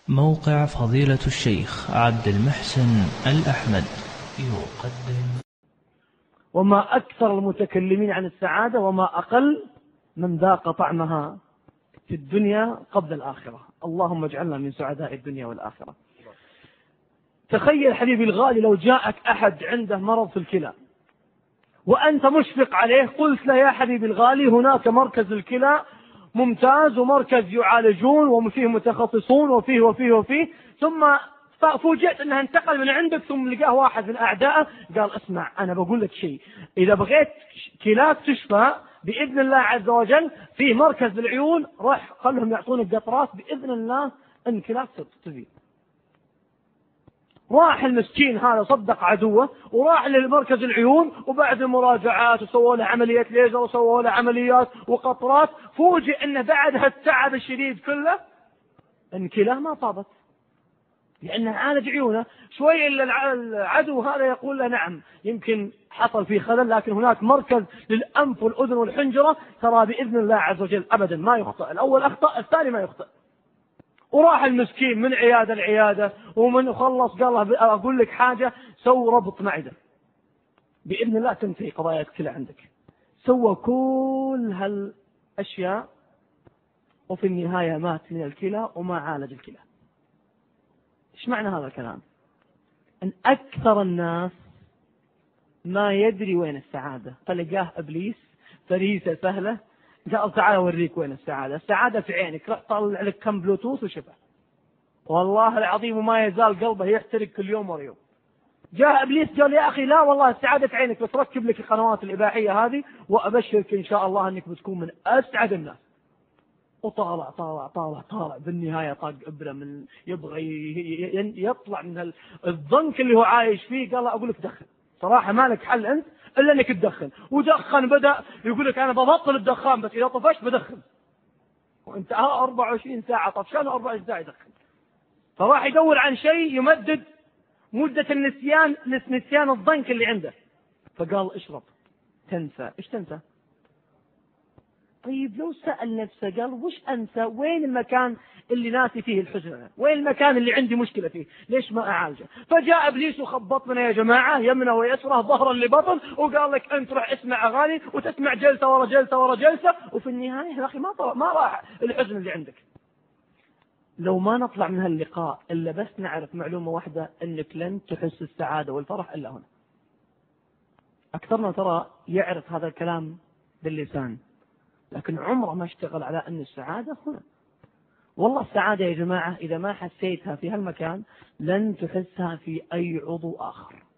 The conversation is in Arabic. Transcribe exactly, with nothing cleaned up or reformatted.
موقع فضيلة الشيخ عبد المحسن الأحمد يقدم. وما أكثر المتكلمين عن السعادة وما أقل من ذاق طعمها في الدنيا قبل الآخرة. اللهم اجعلنا من سعداء الدنيا والآخرة. تخيل حبيبي الغالي، لو جاءك أحد عنده مرض في الكلى وأنت مشفق عليه، قلت له يا حبيبي الغالي هناك مركز الكلى ممتاز ومركز يعالجون وفيه متخصصون وفيه وفيه وفيه، ثم فوجئت أنها انتقل من عندك، ثم لقاه واحد من أعدائه قال اسمع أنا بقول لك شيء، إذا بغيت كلاك تشفى بإذن الله عز وجل في مركز العيون، راح خلهم يعطونك قطرات بإذن الله أن كلاك تزيد. راح المسكين هذا صدق عدوه وراح للمركز العيون، وبعد المراجعات وسووا له عمليات ليزر وسووا له عمليات وقطرات، فوجئ أنه بعد هالتعب الشديد كله أن كلاه ما طابت، لأنه عالج عيونه. شوي إلا العدو هذا يقول له نعم يمكن حصل فيه خلل، لكن هناك مركز للأنف والأذن والحنجرة ترى بإذن الله عز وجل أبدا ما يخطئ، الأول أخطأ الثاني ما يخطئ. وراح المسكين من عيادة لعيادة، ومن خلص قال له أقول لك حاجة، سو ربط معدة بإذن الله تنتهي قضايا الكلى عندك. سوى كل هالأشياء وفي النهاية مات من الكلى وما عالج الكلى. إيش معنى هذا الكلام؟ أن أكثر الناس ما يدري وين السعادة، فلقاه إبليس فريسة سهلة قال تعال أوريك وين السعادة. السعادة في عينك، طلع لك كم بلوتوث وشفع، والله العظيم وما يزال قلبه يحترق كل يوم ورا يوم. جاء إبليس قال يا أخي لا والله السعادة في عينك، بس ركب لك القنوات الإباحية هذه وأبشرك إن شاء الله أنك بتكون من أسعد الناس. وطالع طالع طالع طالع بالنهاية طاق إبرة من يبغى يطلع من الضنك اللي هو عايش فيه. قال أقول لك دخن، صراحة ما لك حل أنت إلا أنك تدخن. ودخن بدأ يقول لك أنا ببطل الدخان بس إذا طفشت بدخن، وأنت أربعة وعشرين ساعة طفشان وأربعة وعشرين ساعة يدخن. فراح يدور عن شيء يمدد مدة النسيان نسيان الضنك اللي عنده، فقال اشرب تنسى. إيش تنسى؟ طيب لو سأل نفسه قال وش أنسى؟ وين المكان اللي ناسي فيه الحزن؟ وين المكان اللي عندي مشكلة فيه؟ ليش ما أعالجه؟ فجاء إبليس وخبطنا يا جماعة يمنى ويسرى ظهرا لبطن، وقال لك أنت روح اسمع أغاني وتسمع جلسة ورا جلسة ورا جلسة، وفي النهاية يا أخي ما ما راح الحزن اللي عندك. لو ما نطلع من هاللقاء إلا بس نعرف معلومة واحدة، أنك لن تحس السعادة والفرح إلا هنا. أكثرنا ترى يعرف هذا الكلام باللسان، لكن عمره ما اشتغل على أن السعادة هنا. والله السعادة يا جماعة إذا ما حسيتها في هالمكان لن تحسها في أي عضو آخر.